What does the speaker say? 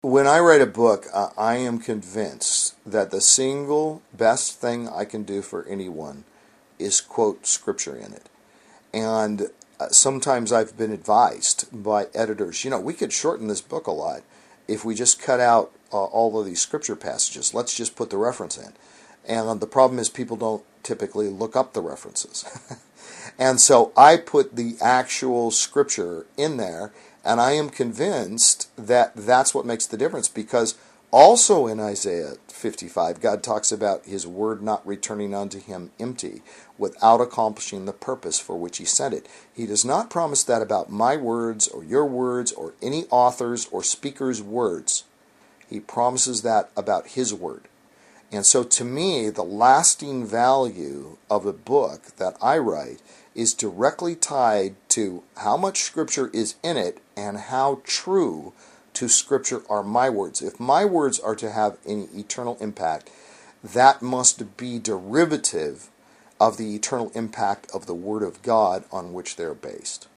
When I write a book, I am convinced that the single best thing I can do for anyone is quote scripture in it. And sometimes I've been advised by editors, we could shorten this book a lot if we just cut out all of these scripture passages. Let's just put the reference in. And the problem is people don't typically look up the references. And so I put the actual scripture in there, and I am convinced that that's what makes the difference, because also in Isaiah 55, God talks about his word not returning unto him empty, without accomplishing the purpose for which he sent it. He does not promise that about my words or your words or any author's or speaker's words. He promises that about his word. And so to me, the lasting value of a book that I write is directly tied to how much scripture is in it and how true to scripture are my words. If my words are to have any eternal impact, that must be derivative of the eternal impact of the Word of God on which they're based.